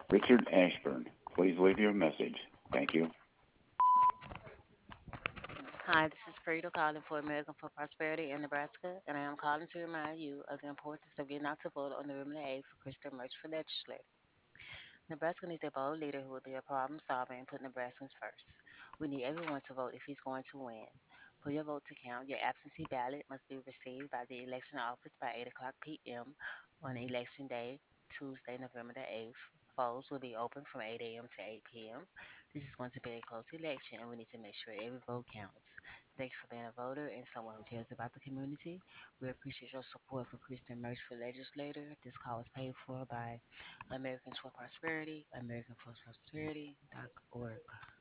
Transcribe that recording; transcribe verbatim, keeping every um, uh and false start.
Richard Ashburn. Please leave your message. Thank you. Hi, this is Frida calling for American for Prosperity in Nebraska, and I am calling to remind you of the importance of getting out to vote on November the eighth for Kristen Merch for legislator. Nebraska needs a bold leader who will be a problem solver and put Nebraskans first. We need everyone to vote if he's going to win. For your vote to count, your absentee ballot must be received by the election office by eight o'clock p m on election day, Tuesday, November the eighth. Polls will be open from eight a m to eight p m. This is going to be a close election, and we need to make sure every vote counts. Thanks for being a voter and someone who cares about the community. We appreciate your support for Kristen Merch for legislator. This call is paid for by Americans for Prosperity, American for Prosperity dot org.